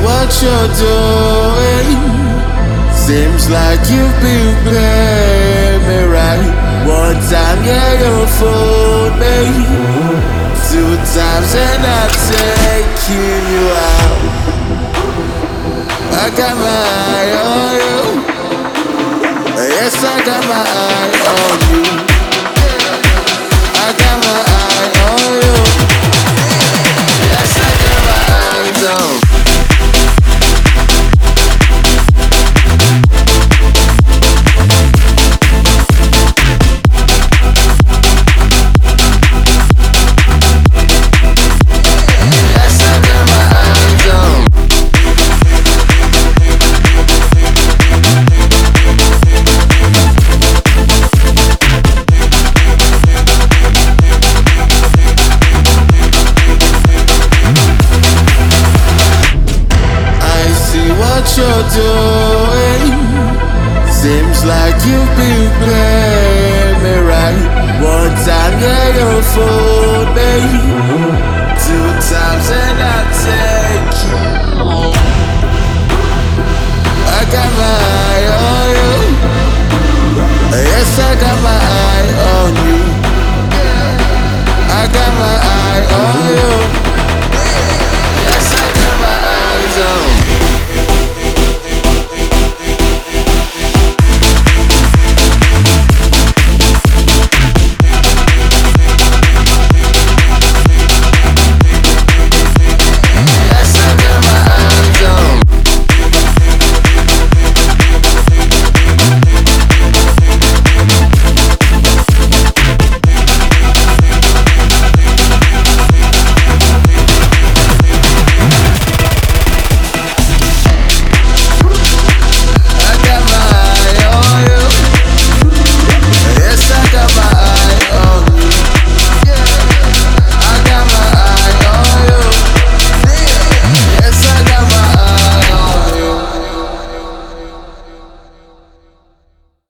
what you're doing. Seems like you've been playing me right. One time, yeah, you fooled me. Two times, and I'm taking you out. I got my eye on you. Yes, I got my eye on you. I got my eye on you. Yes, I got my eyes on. What you're doing. Seems like you've been playing me right. One time, yeah, you fooled me. Two times, and I